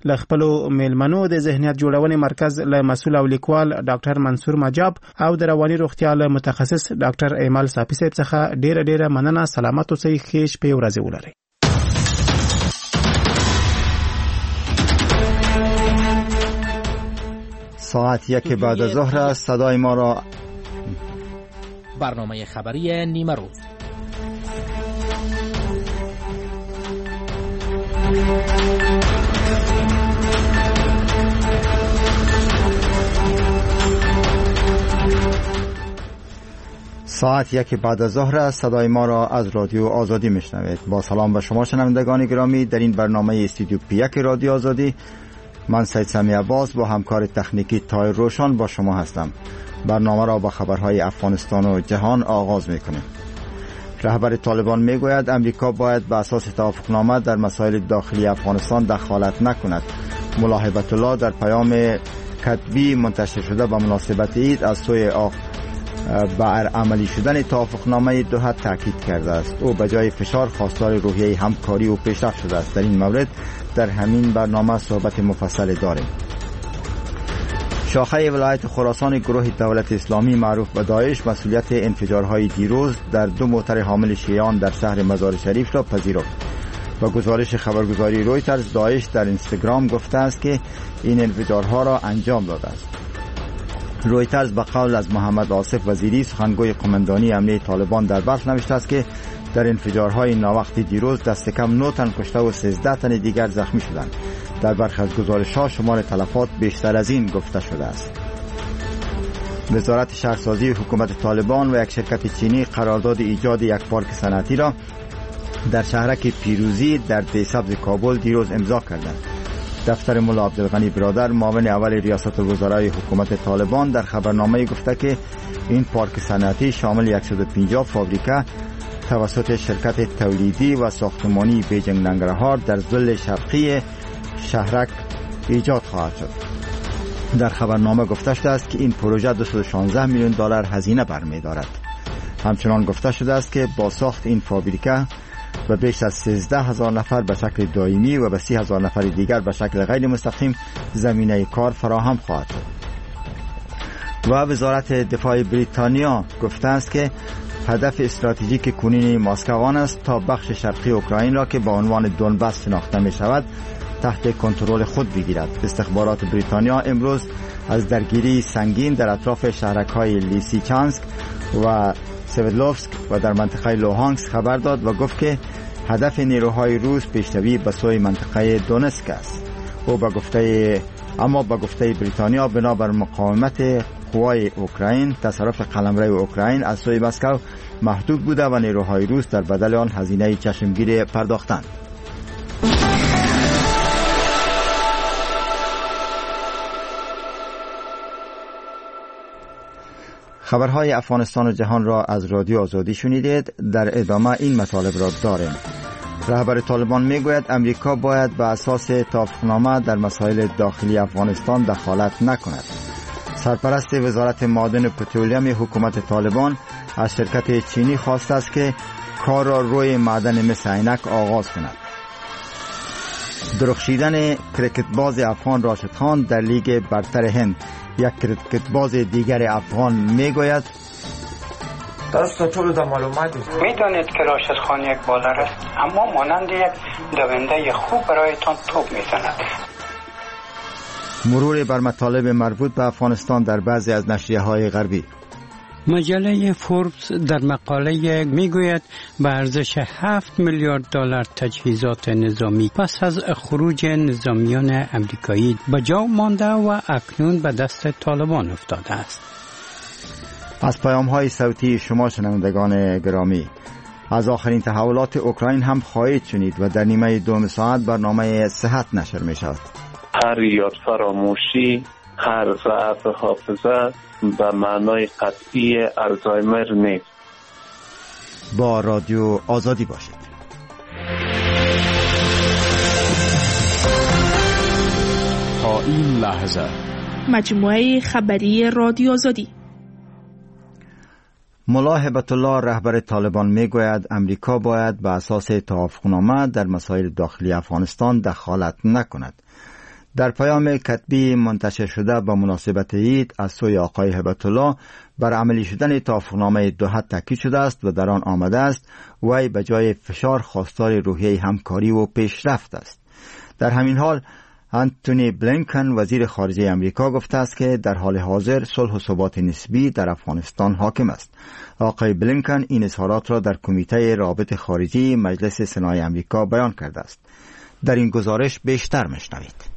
ل خپل میلمنو د ذهنیت جوړونې مرکز له مسؤل او لیکوال ډاکټر منصور مجاب او د رواني روغتیا له متخصص ډاکټر ایمل صافی صاحب څخه ډیره مننه. سلامت اوسئ، ښه شپه ورځ ولرئ. ساعت 1 بعد از ظهر است. صدای ما را برنامه خبری نیمه روز. ساعت 1 بعد از ظهر است. صدای ما را از رادیو آزادی میشنوید. با سلام به شما شنوندگان گرامی. در این برنامه استودیو پی1 رادیو آزادی من سید سمی عباس با همکار تکنیکی تایر روشن با شما هستم. برنامه را با خبرهای افغانستان و جهان آغاز میکنیم. رهبر طالبان میگوید امریکا باید به اساس توافقنامه در مسائل داخلی افغانستان دخالت نکند. ملا هیبت الله در پیام کتبی منتشر شده به مناسبت عید از سوی بر عملی شدن توافقنامه دوحه تاکید کرده است. او به جای فشار خواستار روحیه همکاری و پیشرفت شده است. در این مورد در همین برنامه صحبت مفصل داریم. شاخه ولایت خراسان گروه دولت اسلامی معروف به داعش مسئولیت انفجارهای دیروز در 2 موتر حامل شیعیان در شهر مزار شریف را پذیرفت. با گزارش خبرگزاری رویترز داعش در اینستاگرام گفته است که این انفجارها را انجام داده است. رویترز به قول از محمد آصف وزیری سخنگوی قماندانی امنیه طالبان در بلخ نوشته است که در انفجارهای ناوقت دیروز دست کم 9 تن کشته و 13 تن دیگر زخمی شدند. در برخی از گزارش‌ها شمار تلفات بیشتر از این گفته شده است. وزارت شهرسازی حکومت طالبان و یک شرکت چینی قرارداد ایجاد یک پارک صنعتی را در شهرک پیروزی در دیسبز کابل دیروز امضا کردند. دفتر ملا عبدالغنی برادر معاون اول ریاست الوزرای حکومت طالبان در خبرنامه گفته که این پارک صنعتی شامل 150 فابریکه توسط شرکت تولیدی و ساختمانی بیجنگ ننگرهار در ضلع شرقی شهرک ایجاد خواهد شد. در خبرنامه گفته شده است که این پروژه 216 میلیون دلار هزینه برمی‌دارد. همچنان گفته شده است که با ساخت این فابریکه و بیش از 13,000 نفر به شکل دائمی و به 30,000 نفر دیگر به شکل غیر مستقیم زمینه کار فراهم خواهد شد. و وزارت دفاع بریتانیا گفته است که هدف استراتژیک کنونی مسکو آن است تا بخش شرقی اوکراین را که با عنوان دونباس شناخته می شود تحت کنترل خود بگیرد. استخبارات بریتانیا امروز از درگیری سنگین در اطراف شهرک‌های لیسیچانسک و سویدلوفسک و در منطقه لوهانسک خبر داد و گفت که هدف نیروهای روس پیشروی به سوی منطقه دونسک است. او با گفته بریتانیا بنابر مقاومت قوای اوکراین تصرف قلمرو اوکراین از سوی مسکو محدود بوده و نیروهای روس در بدل آن هزینه چشمگیری پرداختند. خبرهای افغانستان و جهان را از رادیو آزادی شنیدید. در ادامه این مطالب را داریم. رهبر طالبان میگوید امریکا باید به اساس توافقنامه در مسائل داخلی افغانستان دخالت نکند. سرپرست وزارت معادن و پترولیم حکومت طالبان از شرکت چینی خواسته است که کار را روی معدن مس عینک آغاز کند. درخشیدن کرکتباز افغان راشد خان در لیگ برتر هند. یک کرکتباز دیگر افغان میگوید میدانید که راشد خان یک بالر است، اما مانند یک دونده خوب برایتان توپ میزند. مرور بر مطالب مربوط به افغانستان در بعضی از نشریه‌های غربی. مجله فوربس در مقاله میگوید به ارزش 7 میلیارد دلار تجهیزات نظامی پس از خروج نظامیان امریکایی به جا مانده و اکنون به دست طالبان افتاده است. از پیام‌های صوتی شما شنوندگان گرامی، از آخرین تحولات اوکراین هم خواهید شنید و در نیمه دوم ساعت برنامه صحت نشر می شود. هر یاد فراموشی، هر ضعف حافظه به معنای قطعی الزایمر نیست. با رادیو آزادی باشید. تا این لحظه مجموعه خبری رادیو آزادی. ملا هیبت الله رهبر طالبان میگوید امریکا باید به اساس توافقنامه در مسائل داخلی افغانستان دخالت نکند. در پیام کتبی منتشر شده با مناسبت عید از سوی آقای هبت الله بر عملی شدن توافقنامه دوحه تاکید شده است و در آن آمده است وی به جای فشار خواستار روحیه همکاری و پیشرفت است. در همین حال انتونی بلینکن وزیر خارجه امریکا گفته است که در حال حاضر صلح و ثبات نسبی در افغانستان حاکم است. آقای بلینکن این اظهارات را در کمیته روابط خارجی مجلس سنای امریکا بیان کرده است. در این گزارش بیشتر میشنوید.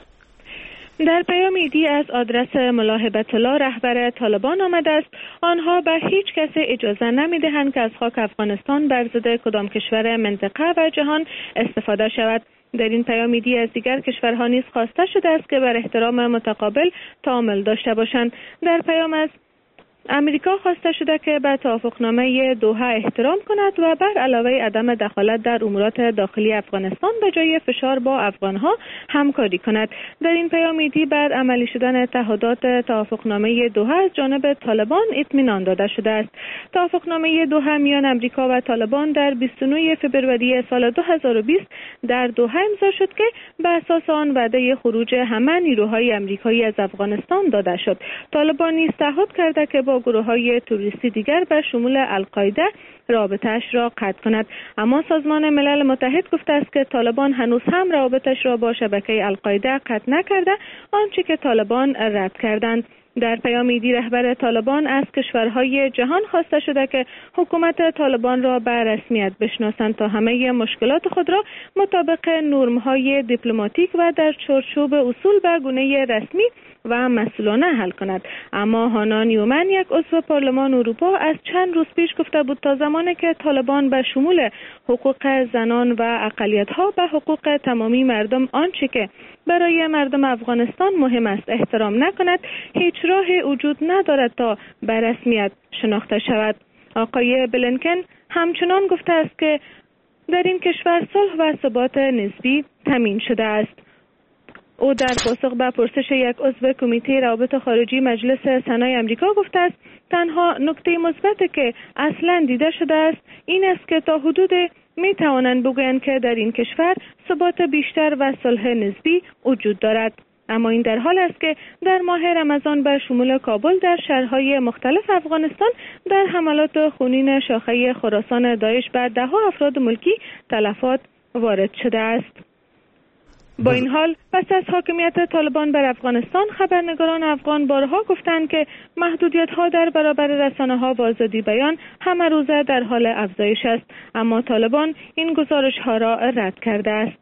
در پیام عیدی از آدرس ملا هبت الله رهبر طالبان آمده است آنها به هیچ کس اجازه نمی‌دهند که از خاک افغانستان بر ضد کدام کشور منطقه و جهان استفاده شود. در این پیام عیدی از دیگر کشورها نیز خواسته شده است که بر احترام متقابل تعامل داشته باشند. در پیام از امریکا خواسته شده که به توافقنامه دوحه احترام کند و بر علاوه عدم دخالت در امورات داخلی افغانستان به جای فشار با افغانها همکاری کند. در این پیام عیدی بعد عملی شدن تعهدات توافقنامه دوحه از جانب طالبان اطمینان داده شده است. توافقنامه دوحه میان امریکا و طالبان در 29 فوریه سال 2020 در دوحه امضا شد که به اساس آن وعده خروج همه نیروهای امریکایی از افغانستان داده شد. طالبان نیز تعهد کرده که با گروه‌های تروریستی دیگر به شمول القاعده رابطه‌اش را قطع کند. اما سازمان ملل متحد گفته است که طالبان هنوز هم رابطه‌اش را با شبکه القاعده قطع نکرده، آنچه که طالبان رد کردند. در پیام عیدی رهبر طالبان از کشورهای جهان خواسته شده که حکومت طالبان را به رسمیت بشناسند تا همه مشکلات خود را مطابق نرم‌های دیپلماتیک و در چارچوب اصول به گونه رسمی و مسئولانه حل کند. اما هانا نیومن یک عضو پارلمان اروپا از چند روز پیش گفته بود تا زمانی که طالبان به شمول حقوق زنان و اقلیت‌ها به حقوق تمامی مردم آنچه که برای مردم افغانستان مهم است احترام نکند، هیچ راه وجود ندارد تا به رسمیت شناخته شود. آقای بلینکن همچنان گفته است که در این کشور صلح و ثبات نسبی تامین شده است. او در پاسخ به پرسش یک عضو کمیته روابط خارجی مجلس سنای امریکا گفته است تنها نکته مثبتی که اصلا دیده شده است این است که تا حدود می توانند بگویند که در این کشور ثبات بیشتر و صلح نسبی وجود دارد. اما این در حال است که در ماه رمضان به شمول کابل در شهرهای مختلف افغانستان در حملات خونین شاخه خراسان داعش بر ده‌ها افراد ملکی تلفات وارد شده است. با این حال پس از حاکمیت طالبان بر افغانستان خبرنگاران افغان بارها گفتند که محدودیت‌ها در برابر رسانه‌ها و آزادی بیان همه روزه در حال افزایش است، اما طالبان این گزارش‌ها را رد کرده است.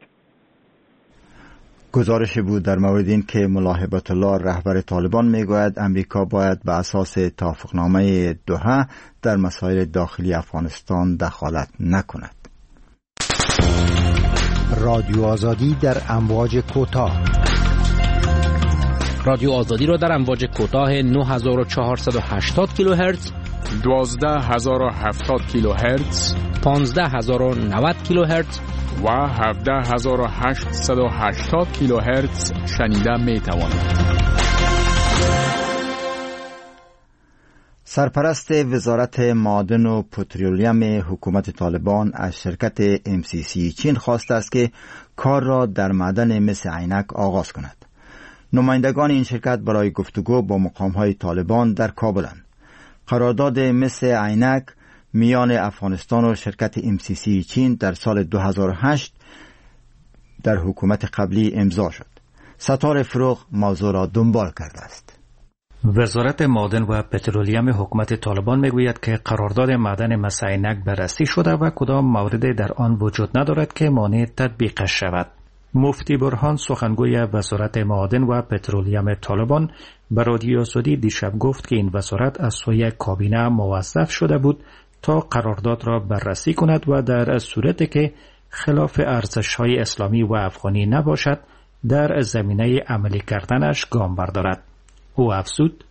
گزارش بود در مورد این که ملا هبت الله رهبر طالبان میگوید امریکا باید به اساس توافقنامه دوحه در مسائل داخلی افغانستان دخالت نکند. رادیو آزادی در امواج کوتاه. رادیو آزادی را در امواج کوتاه 9480 کیلوهرتز، 12070 کیلوهرتز، 15090 کیلوهرتز و 17880 کیلوهرتز شنیده می توانید. سرپرست وزارت معادن و پترولیم حکومت طالبان از شرکت MCC چین خواسته است که کار را در معدن مس عینک آغاز کند. نمایندگان این شرکت برای گفتگو با مقام‌های طالبان در کابلند. قرارداد مس عینک میان افغانستان و شرکت MCC چین در سال 2008 در حکومت قبلی امضا شد. ستار فروغ موضوع را دنبال کرده است. وزارت معادن و پترولیم حکومت طالبان میگوید که قرارداد معدن مس عینک بررسی شده و کدام موردی در آن وجود ندارد که مانع تطبیقش شود. مفتی برهان سخنگوی وزارت معادن و پترولیم طالبان به رادیو آزادی دیشب گفت که این وزارت از سوی کابینه موظف شده بود تا قرارداد را بررسی کند و در صورتی که خلاف ارزش‌های اسلامی و افغانی نباشد در زمینه عملی کردنش گام بردارد. او افزود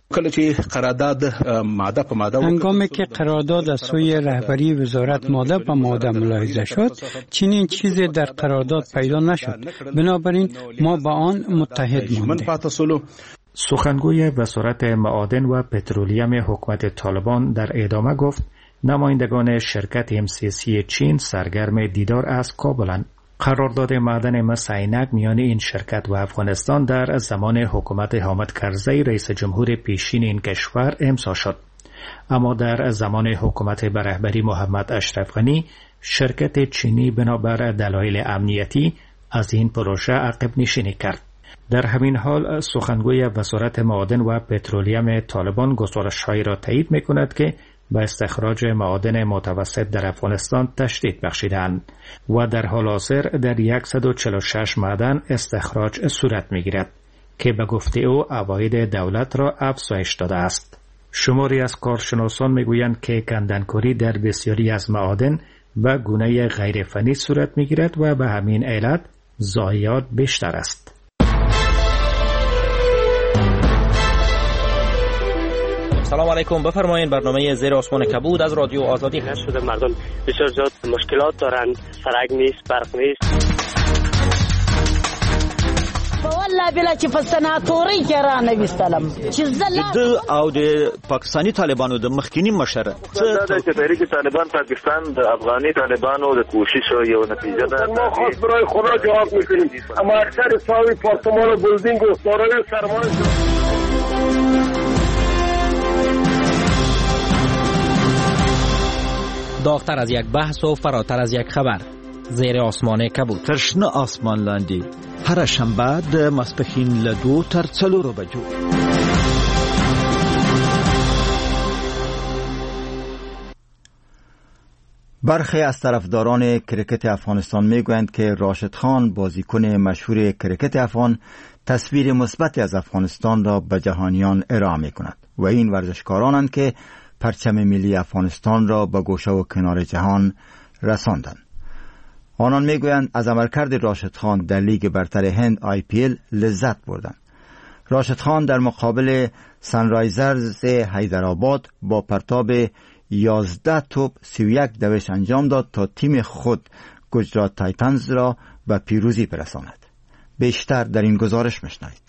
هنگامی که قرارداد از سوی رهبری وزارت ماده به ماده ملاحظه شد چنین چیزی در قرارداد پیدا نشد، بنابراین ما با آن متحد ماندیم. سخنگوی وزارت معادن و پترولیم حکومت طالبان در ادامه گفت نمایندگان شرکت MCC چین سرگرم دیدار از کابلند. قرارداد معدن مس عینک میان این شرکت و افغانستان در زمان حکومت حامد کرزی رئیس جمهور پیشین این کشور امضا شد. اما در زمان حکومت به رهبری محمد اشرف غنی شرکت چینی بنابر دلایل امنیتی از این پروژه عقب نشینی کرد. در همین حال سخنگوی وزارت معادن و پترولیم طالبان گزارش‌هایی را تایید می‌کند که به استخراج معادن متوسط در افغانستان تشدید بخشیدند و در حال حاضر در 146 معدن استخراج صورت می‌گیرد که به گفته او عواید دولت را افزایش داده است. شماری از کارشناسان میگویند که کندنکاری در بسیاری از معادن به گونه غیر فنی صورت می‌گیرد و به همین علت ضایعات بیشتر است. سلام علیکم، بفرمایید. برنامه زیر آسمان کبود از رادیو آزادی هست. شده مردم بسیار زیاد مشکلات دارند، سرک نیست، برق نیست. والله بلا چې په سناتوري کې را نه وستلم چې د او د پاکستاني طالبانو د مخکینی مشره چې تحریک طالبان پاکستان د افغاني طالبانو د کوشش یو نتیجه ده. ما خاص برای خدا جواب میکنیم، اما اکثر ساوی پارتمان و بلدینگ و دارای سرمایه داغتر از یک بحث و فراتر از یک خبر. زیر آسمان کبود. ترشنه آسمان لاندی هر شنبه د ماسپښین له 2 تر 4 بجو. برخی از طرفداران کرکت افغانستان میگویند که راشد خان بازیکن مشهور کرکت افغان تصویر مثبتی از افغانستان را به جهانیان ارائه میکند و این ورزشکارانند که پرچم ملی افغانستان را به گوشه و کنار جهان رساندند. آنان میگویند از عملکرد راشد خان در لیگ برتر هند IPL لذت بردند. راشد خان در مقابل سنرایزرز حیدرآباد با پرتاب 11 توپ 31 دوش انجام داد تا تیم خود گجرات تایتنز را به پیروزی برساند. بیشتر در این گزارش میشنوید.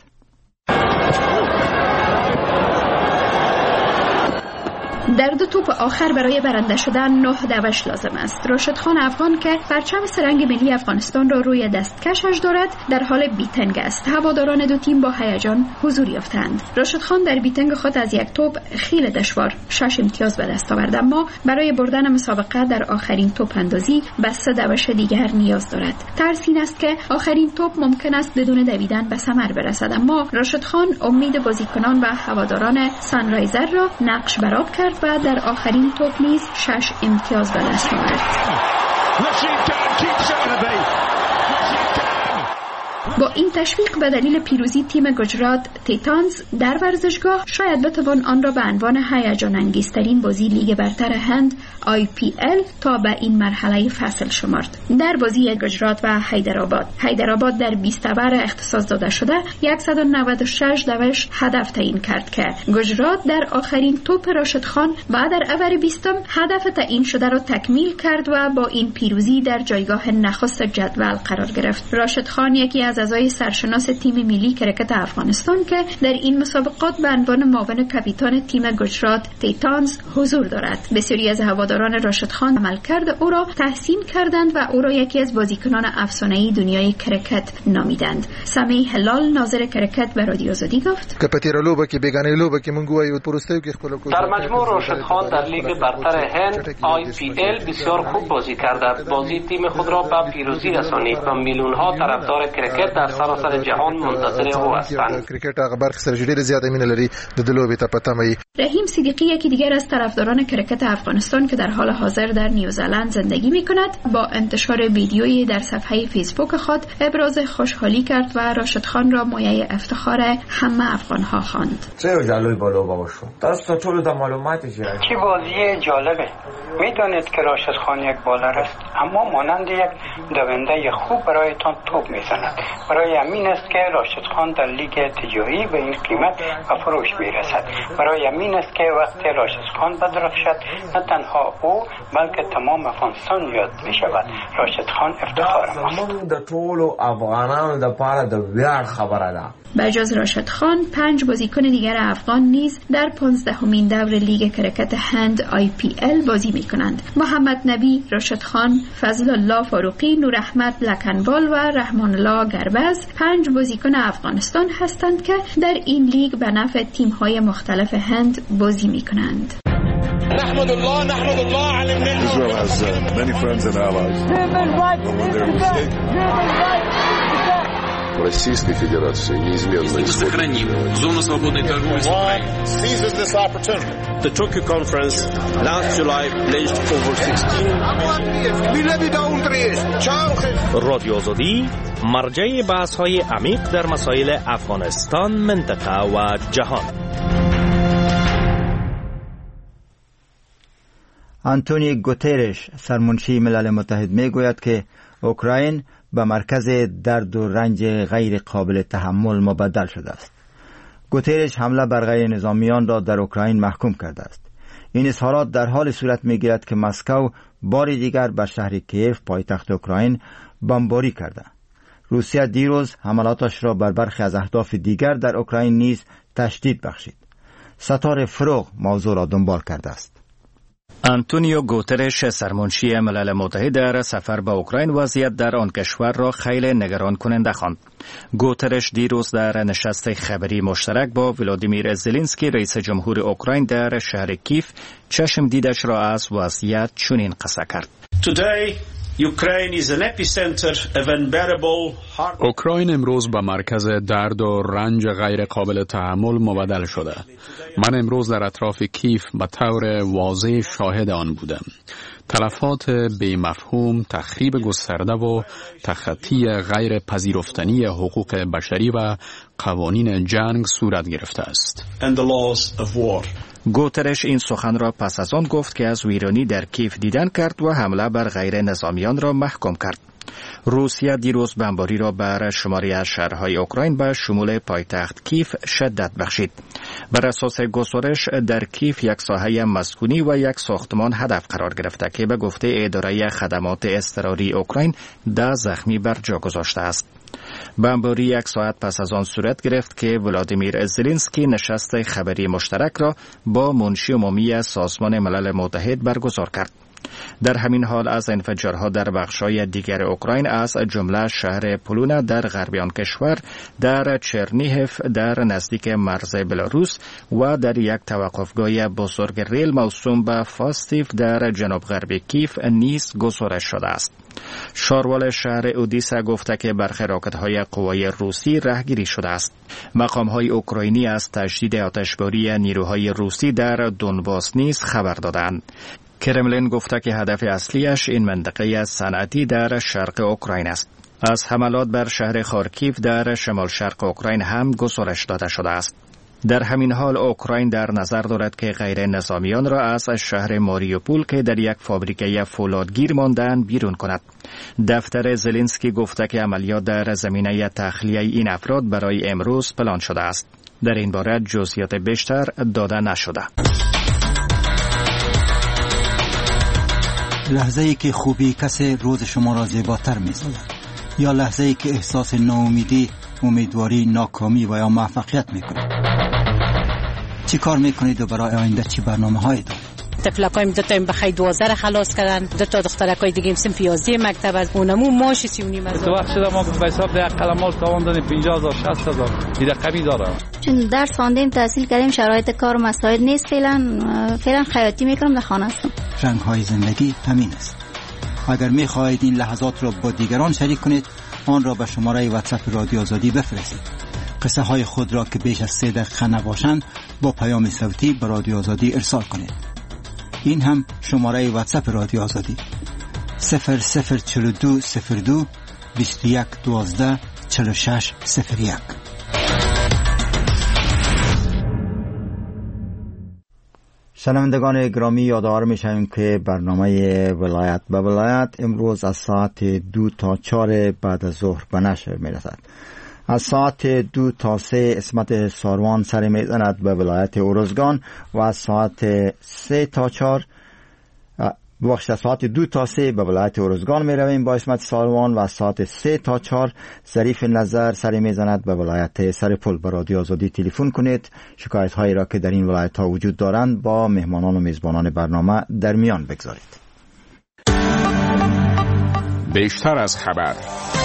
در 2 توپ آخر برای برنده شدن 9 دوش لازم است. راشد خان افغان که پرچم سرنگ ملی افغانستان را روی دستکشش دارد در حال بیتنگ است. هواداران دو تیم با هیجان حضور یافتند. راشد خان در بیتنگ خود از یک توپ خیلی دشوار 6 امتیاز به دست آورد، اما برای بردن مسابقه در آخرین توپ اندازی به 3 دوش دیگر نیاز دارد. ترس این است که آخرین توپ ممکن است بدون دویدن به ثمر برسد، اما راشد خان امید بازیکنان و هواداران سنرایزر را نقش برآب کرد و در آخرین توپ نیز 6 امتیاز به دست آورد. با این تشویق به دلیل پیروزی تیم گجرات تایتنز در ورزشگاه شاید بتوان آن را به عنوان هیجان انگیزترین بازی لیگ برتر هند IPL تا به این مرحله فصل شمرد. در بازی گجرات و حیدرآباد در 20 اوور اختصاص داده شده 196 دوش هدف تعیین کرد که گجرات در آخرین توپ راشد خان و در اوور 20 هدف تعیین شده را تکمیل کرد و با این پیروزی در جایگاه نخست جدول قرار گرفت. راشد خان یکی از اعضای سرشناس تیم ملی کرکت افغانستان که در این مسابقات به عنوان معاون کاپیتان تیم گجرات تایتنز حضور دارد. بسیاری از هواداران راشد خان عملکرد او را تحسین کردند و او را یکی از بازیکنان افسانه‌ای دنیای کرکت نامیدند. سمیع هلال ناظر کرکت به رادیو آزادی گفت: در مجموع راشد خان در لیگ برتر هند IPL بسیار خوب بازی کرده. بازی تیم خود را به پیروزی رسانید و میلیون‌ها طرفدار کرکت در سراسر جهان منتظر او هستند. رحیم صدیقی یکی دیگر از طرفداران کرکت افغانستان که در حال حاضر در نیوزلند زندگی می‌کند با انتشار ویدیویی در صفحه فیسبوک خود ابراز خوشحالی کرد و راشد خان را مایه افتخار همه افغان‌ها خواند. چه بازی جالبه. میدانید که راشد خان یک بالر است، اما مانند یک دونده خوب برایتان توپ میزند. برای همین است که راشد خان در لیگ تجاری به این قیمت و فروش میرسد. برای همین است که وقتی راشد خان بدرخشد نه تنها او بلکه تمام افغانستان یاد می شود. راشد خان افتخار ماست. به جز راشد خان 5 بازیکن دیگر افغان نیز در 15مین دور لیگ کرکت هند IPL بازی می کنند. محمد نبی، راشد خان، فضل الله فاروقی، نور احمد لکنبال و رحمان الله گربز 5 بازیکن افغانستان هستند که در این لیگ به نفع تیم‌های مختلف هند بازی می‌کنند. نحمد الله على Israel has many friends and allies. Российской Федерации неизменно сохраним зону свободной торговли с Украиной. Seizes this opportunity. The Tokyo conference last July pledged over 16 رادیو آزادی مرجع بحث‌های عمیق در مسائل افغانستان، منطقه و جهان. آنتونی گوترش سرمنشی ملل متحد میگوید که اوکراین به مرکز درد و رنج غیر قابل تحمل مبدل شده است. گوترش حمله بر غیر نظامیان را در اوکراین محکوم کرده است. این اظهارات در حال صورت میگیرد که مسکو بار دیگر بر شهر کیف پایتخت اوکراین بمباری کرده. روسیه دیروز حملاتش را بر برخی از اهداف دیگر در اوکراین نیز تشدید بخشید. ستاره فروغ موضوع را دنبال کرده است. آنتونیو گوترش سرمنشی ملل متحد در سفر به اوکراین وضعیت در آن کشور را خیلی نگران کننده خواند. گوترش دیروز در نشست خبری مشترک با ولادیمیر زلنسکی رئیس جمهور اوکراین در شهر کیف چشم دیدش را از وضعیت چنین قصه کرد. اوکراین امروز به مرکز درد و رنج غیر قابل تحمل مبدل شده. من امروز در اطراف کیف به طور واضح شاهد آن بودم. تلفات بی مفهوم، تخریب گسترده و تخطی غیر پذیرفتنی حقوق بشری و قوانین جنگ صورت گرفته است. گوترش این سخن را پس از آن گفت که از ویرانی در کیف دیدن کرد و حمله بر غیر نظامیان را محکوم کرد. روسیه دیروز بمباری را بر شماری از شهرهای اوکراین به شمول پایتخت کیف شدت بخشید. بر اساس گزارش در کیف یک ساحه مسکونی و یک ساختمان هدف قرار گرفته که به گفته اداره خدمات اضطراری اوکراین 10 زخمی بر جا گذاشته است. بمباری 1 ساعت پس از آن صورت گرفت که ولادیمیر زلنسکی نشست خبری مشترک را با منشی عمومی سازمان ملل متحد برگزار کرد. در همین حال از انفجارها در بخش‌های دیگر اوکراین از جمله شهر پولونا در غرب آن کشور، در چرنیهف در نزدیک مرز بلاروس و در یک توقفگاه بزرگ ریل موسوم به فاستیف در جنوب غرب کیف نیز گزارش شده است. شاروال شهر اودیسا گفته که برخی راکت‌های قوای روسی رهگیری شده است. مقام‌های اوکراینی از تشدید آتشباری نیروهای روسی در دونباس نیز خبر دادند. کرملین گفته که هدف اصلیش این منطقه صنعتی در شرق اوکراین است. از حملات بر شهر خارکیف در شمال شرق اوکراین هم گزارش داده شده است. در همین حال اوکراین در نظر دارد که غیر نظامیان را از شهر ماریوپول که در یک فابریکه فولادگیر ماندند بیرون کند. دفتر زلنسکی گفته که عملیات در زمینه تخلیه این افراد برای امروز پلان شده است. در این باره جزئیات بیشتر داده نشده. لحظه‌ای که خوبی کسی روز شما را زیباتر می‌سازد، یا لحظه‌ای که احساس ناامیدی، امیدواری، ناکامی و یا موفقیت می‌کنید. چی کار می‌کنید و برای آینده چی برنامه‌هایی دارید؟ طفلکایم 2 تا بخای 12 را خلاص کردن، 2 تا دخترکای دیگه صنف 11 مکتب از اونمو ماش 3.5 تو وقت شده ما به حساب در قلمال تاوان دادیم 50000 60000 این رقمی داره. چون درس خواندیم تحصیل کردیم شرایط کار مساعد نیست، فعلا خیاطی میکنم در خانه هستم. رنگ‌های زندگی همین است. اگر می‌خواهید این لحظات را با دیگران شریک کنید، آن را به شماره واتساپ رادیو آزادی بفرستید. قصه های خود را که بیش از 3 دقیقه نباشند با پیام صوتی به رادیو آزادی ارسال کنید. این هم شماره واتساپ رادیو آزادی 004202 2112 4601. شنوندگان گرامی، یادآور می‌شویم که برنامه ولایت به ولایت امروز از ساعت 2 تا 4 بعد از ظهر به نشر می‌رسد. از ساعت 2 تا 3 اسمت ساروان سر می‌زند به ولایت اروزگان و از ساعت 3 تا 4 از ساعت 2 تا 3 به ولایت اروزگان می رویم با اسمت ساروان و از ساعت 3 تا 4 ظریف نظر سر می زند به ولایت سرپل. به رادیو آزادی تلفن کنید، شکایت هایی را که در این ولایت ها وجود دارند با مهمانان و میزبانان برنامه در میان بگذارید. بیشتر از خبر.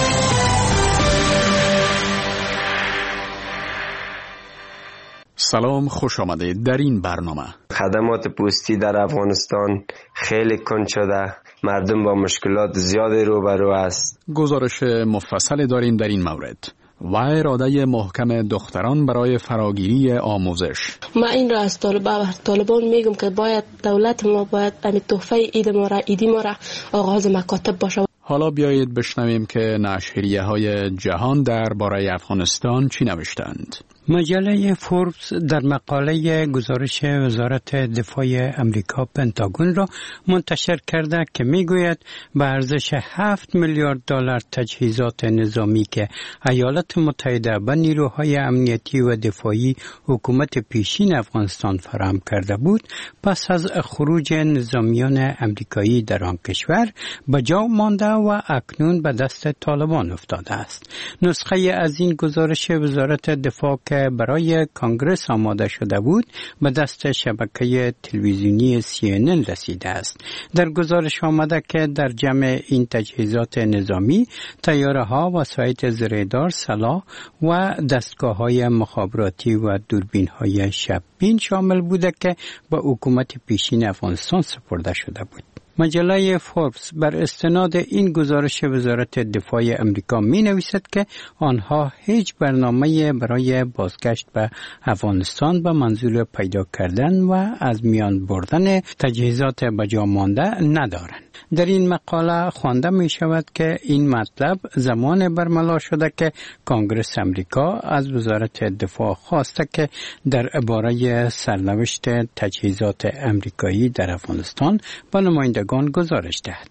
سلام، خوش آمدید. در این برنامه خدمات پستی در افغانستان خیلی کند شده، مردم با مشکلات زیادی روبرو است. گزارش مفصل داریم در این مورد و اراده محکم دختران برای فراگیری آموزش. ما این را از طالبان میگم که باید دولت ما باید تحفه ایدی ما را آغاز مکاتب باشه. حالا بیایید بشنویم که نشریه‌های جهان درباره افغانستان چی نوشتند. مجله فوربس در مقاله گزارش وزارت دفاع امریکا پنتاگون را منتشر کرده که میگوید به ارزش 7 میلیارد دلار تجهیزات نظامی که ایالات متحده به نیروهای امنیتی و دفاعی حکومت پیشین افغانستان فراهم کرده بود، پس از خروج نظامیان امریکایی در آن کشور به جا مانده و اکنون به دست طالبان افتاده است. نسخه از این گزارش وزارت دفاع که برای کانگرس آماده شده بود به دست شبکه تلویزیونی CNN رسیده است. در گزارش آمده که در جمع این تجهیزات نظامی طیاره‌ها، وسایط زره‌دار، سلاح و دستگاه‌های مخابراتی و دوربین‌های شب‌بین شامل بوده که به حکومت پیشین افغانستان سپرده شده بود. مجله فوربس بر استناد این گزارش وزارت دفاع امریکا می نویسد که آنها هیچ برنامه برای بازگشت به افغانستان به منظور پیدا کردن و از میان بردن تجهیزات بجا مانده ندارند. در این مقاله خوانده می شود که این مطلب زمان برملا شده که کانگرس امریکا از وزارت دفاع خواسته که درباره سرنوشت تجهیزات امریکایی در افغانستان به نمایندگان گزارش دهد.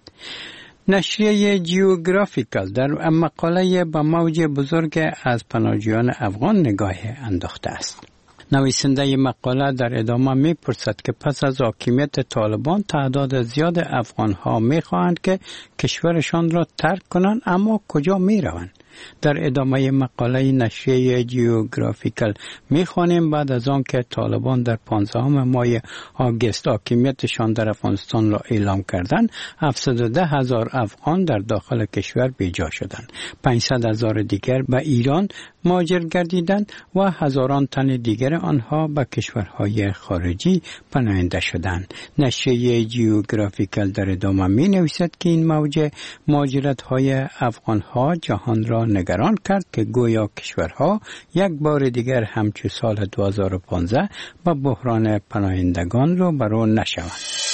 نشریه جیوگرافیکال در مقاله به موج بزرگ از پناهجویان افغان نگاه انداخته است. نویسنده مقاله در ادامه می پرسد که پس از حاکمیت طالبان تعداد زیاد افغانها می خواهند که کشورشان را ترک کنند، اما کجا می روند؟ در ادامه مقاله نشریه جیوگرافیکال می خوانیم بعد از آن که طالبان در 15 ماه آگوست حاکمیتشان در افغانستان را اعلام کردند، 710,000 افغان در داخل کشور بیجا شدند. 500,000 دیگر به ایران مهاجر گردیدند و هزاران تن دیگر آنها به کشورهای خارجی پناهنده شدند. نشریه جیوگرافیکال در ادامه می نویسد که این موج مهاجرت‌های افغانها جهان را نگران کرد که گویا کشورها یک بار دیگر همچون سال 2015 با بحران پناهندگان رو برو نشوند.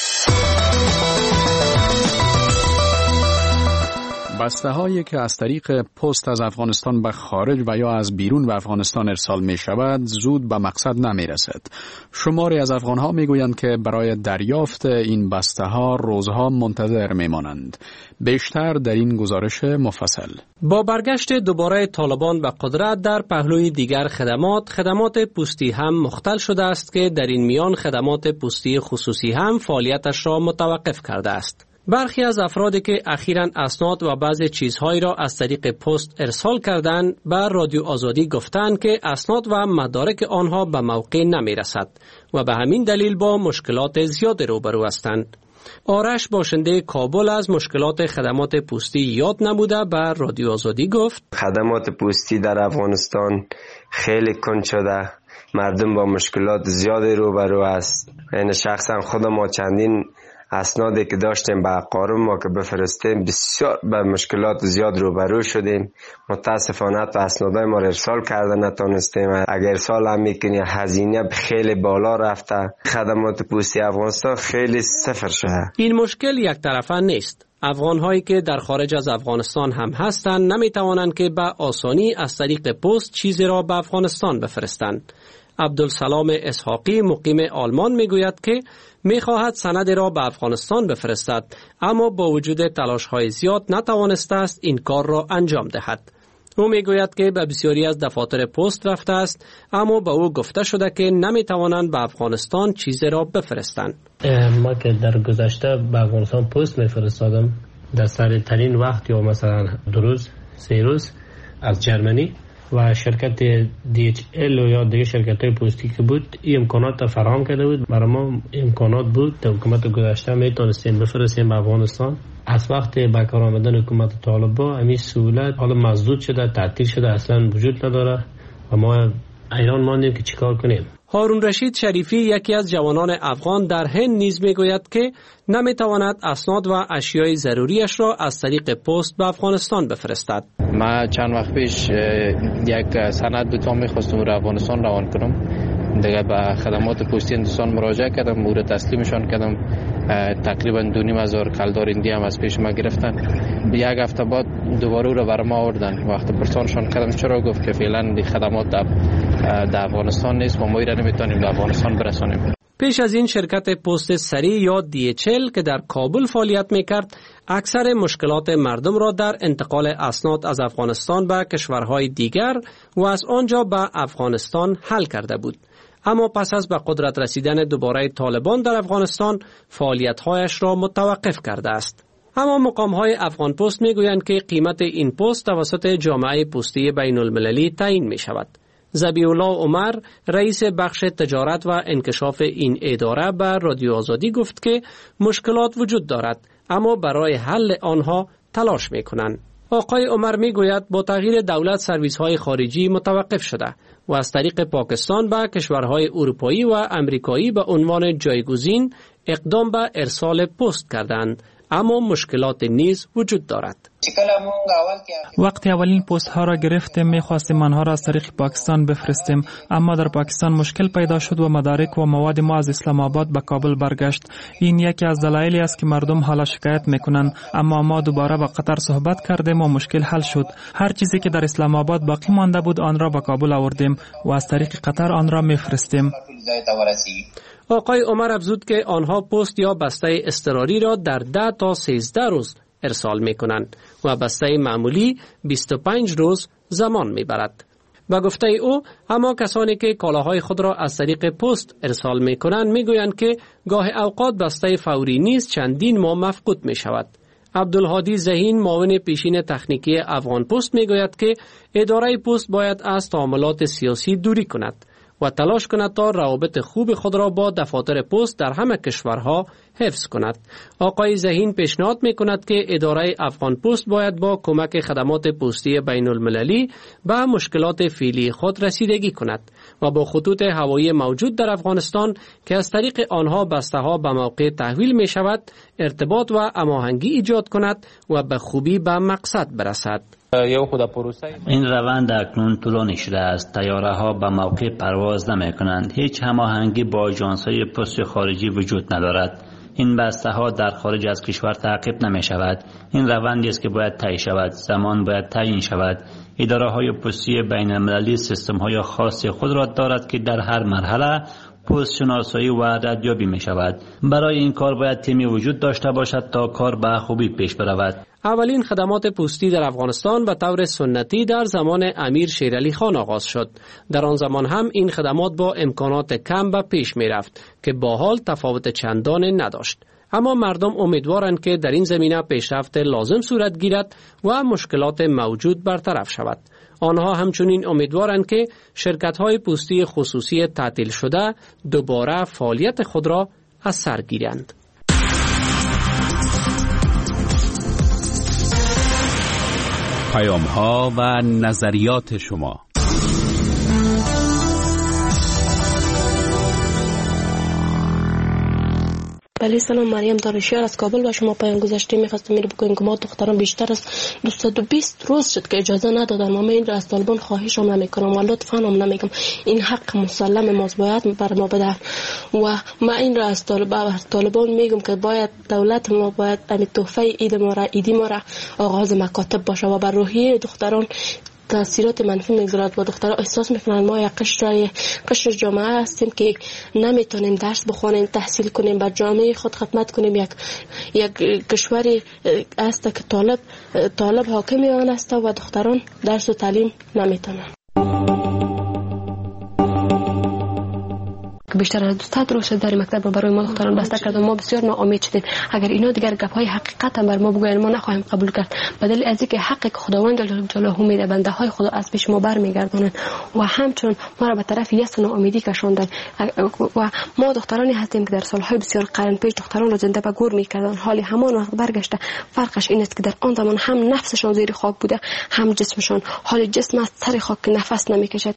بسته هایی که از طریق پست از افغانستان به خارج و یا از بیرون به افغانستان ارسال می شود زود به مقصد نمی رسد. شماری از افغان ها می گویند که برای دریافت این بسته ها روزها منتظر می مانند. بیشتر در این گزارش مفصل. با برگشت دوباره طالبان به قدرت در پهلوی دیگر خدمات پستی هم مختل شده است که در این میان خدمات پستی خصوصی هم فعالیتش را متوقف کرده است. برخی از افرادی که اخیراً اسناد و بعضی چیزهایی را از طریق پست ارسال کردند به رادیو آزادی گفتند که اسناد و مدارک آنها به موقع نمی رسد و به همین دلیل با مشکلات زیاد روبرو هستند. آرش باشنده کابل از مشکلات خدمات پستی یاد نموده به رادیو آزادی گفت خدمات پستی در افغانستان خیلی کند شده، مردم با مشکلات زیادی روبرو است. یعنی شخصا خود ما چندین اسنادی که داشتیم به اقارب ما که بفرستیم بسیار به مشکلات زیاد روبرو شدیم. متاسفانه تو اسنادای ما ارسال کرده نتونستیم. اگر ارسال هم میکنی هزینه خیلی بالا رفته. خدمات پستی افغانستان خیلی صفر شده. این مشکل یک طرفه نیست. افغان هایی که در خارج از افغانستان هم هستند نمی توانند که به آسانی از طریق پست چیزی را به افغانستان بفرستند. عبدالسلام اسحاقی مقیم آلمان میگوید که میخواهد سند را به افغانستان بفرستد، اما با وجود تلاش های زیاد نتوانسته است این کار را انجام دهد. او میگوید که به بسیاری از دفاتر پست رفته است، اما به او گفته شده که نمیتوانند به افغانستان چیزی را بفرستند. ما که در گذشته به افغانستان پست میفرستادم در سریع ترین وقت یا مثلا 2 روز 3 روز از جرمنی و شرکت DHL یا دیگه شرکت های پستی که بود این امکانات فراهم کرده بود. برای ما امکانات بود. در حکومت گذشته میتونستیم بفرستیم به افغانستان. از وقت به کار آمدن حکومت طالبان همین سهولت حالا مسدود شده، تعطیل شده، اصلا وجود نداره و ما حیران ماندیم که چیکار کنیم. هارون رشید شریفی یکی از جوانان افغان در هند نیز میگوید که نمیتواند اسناد و اشیای ضروریش را از طریق پست به افغانستان بفرستد. ما چند وقت پیش یک سند بود تا میخواستم رو افغانستان روان کنم. دیگه به خدمات پستی هندوستان مراجعه کردم، مورد تسلیمشان کردم. تقریبا 2,500 کلدار هندی هم از پیش ما گرفتن. یک هفته بعد دوباره او را برای ما آوردن. وقت پرسانشان کردم چرا، گفت که فعلا دی خدمات در افغانستان نیست و ما را نمیتونیم در افغانستان برسانیم. پیش از این شرکت پست سریع یا DHL که در کابل فعالیت میکرد اکثر مشکلات مردم را در انتقال اسناد از افغانستان به کشورهای دیگر و از آنجا به افغانستان حل کرده بود. اما پس از به قدرت رسیدن دوباره طالبان در افغانستان فعالیت‌هایش را متوقف کرده است. اما مقام‌های افغان پست می‌گویند که قیمت این پست توسط جامعه پستی بین‌المللی تعیین می‌شود. ذبیح الله عمر رئیس بخش تجارت و انکشاف این اداره به رادیو آزادی گفت که مشکلات وجود دارد اما برای حل آنها تلاش می‌کنند. آقای عمر میگوید با تغییر دولت سرویس‌های خارجی متوقف شده و از طریق پاکستان به کشورهای اروپایی و امریکایی به عنوان جایگزین اقدام به ارسال پست کردند، اما مشکلات نیز وجود دارد. وقتی اولین پست ها را گرفتیم میخواستیم آنها را از طریق پاکستان بفرستیم، اما در پاکستان مشکل پیدا شد و مدارک و مواد ما از اسلام آباد به کابل برگشت. این یکی از دلایلی است که مردم حالا شکایت میکنند، اما ما دوباره با قطر صحبت کردیم و مشکل حل شد. هر چیزی که در اسلام آباد باقی مانده بود آن را به کابل آوردیم و از طریق قطر آن را میفرستیم. آقای عمر افزود که آنها پست یا بسته اضطراری را در 10 تا 13 روز ارسال می کنند و بسته معمولی 25 روز زمان می برد. به گفته او اما کسانی که کالاهای خود را از طریق پست ارسال می کنند می گویند که گاه اوقات بسته فوری نیز چندین ماه مفقود می شود. عبدالهادی ذهین معاون پیشین تکنیکی افغان پست می گوید که اداره پست باید از تعاملات سیاسی دوری کند و تلاش کند تا روابط خوب خود را با دفاتر پست در همه کشورها حفظ کند. آقای ذهین پیشنهاد می کند که اداره افغان پست باید با کمک خدمات پستی بین المللی به مشکلات فعلی خود رسیدگی کند و با خطوط هوایی موجود در افغانستان که از طریق آنها بسته ها به موقع تحویل می شود ارتباط و هماهنگی ایجاد کند و به خوبی به مقصد برسد. این روند اکنون طولانی شده است. طیاره ها به موقع پرواز نمی کنند. هیچ هماهنگی با آژانس های پست خارجی وجود ندارد. این بسته ها در خارج از کشور تعقیب نمی شود. این روندی است که باید طی شود. زمان باید تعیین شود. اداره های پستی بین المللی سیستم های خاص خود را دارد که در هر مرحله پست شناسایی و ردیابی می شود. برای این کار باید تیمی وجود داشته باشد تا کار به خوبی پیش برود. اولین خدمات پستی در افغانستان به طور سنتی در زمان امیر شیرعلی خان آغاز شد. در آن زمان هم این خدمات با امکانات کم به پیش می رفت که با حال تفاوت چندان نداشت. اما مردم امیدوارند که در این زمینه پیشرفت لازم صورت گیرد و مشکلات موجود برطرف شود. آنها همچنین امیدوارند که شرکت‌های پستی خصوصی تعطیل شده دوباره فعالیت خود را از سر گیرند. پیام‌ها و نظریات شما. بله سلام، مریم دارشیار از کابل و شما پیام گذاشته می‌خواستم بگویم که ما دختران بیشتر از 220 روز شد که اجازه ندادن. ما این را از طالبان خواهش هم نمی‌کنم و لطفاً هم نمیگم، این حق مسلم ماست، باید بر ما بدن و ما این را از طالبان میگم که باید دولت ما باید همین تحفه ایدی ما را آغاز مکاتب باشه و بر روحیه دختران تاثیرات منفی میگذارد و دخترها احساس میکنند ما یک قشر جامعه هستیم که نمیتونیم درس بخونیم، تحصیل کنیم، بر جامعه خود خدمت کنیم. یک کشوری است که طالب حاکم آن است و دختران درس و تعلیم نمیتونن. بیشتر از 200 روز شد در مکتب برای ما دختران بسته کرد و ما بسیار ناامید شدیم. اگر اینا دیگر گپ‌های حقیقت هم بر ما بگوین ما نخواهیم قبول کرد، بدل از اینکه حقی که خداوند جل میده بنده های خدا از پیش ما برمیگردونن و همچون ما را به طرف یأس و ناامیدی کشاندن. و ما دخترانی هستیم که در سالهای بسیار قرن پیش دختران را زنده به گور میکردن، حالی همان وقت برگشته. فرقش این است که در آن زمان هم نفسشان زیر خاک بوده هم جسمشان. حال جسم از سر خاک نفس نمیکشد.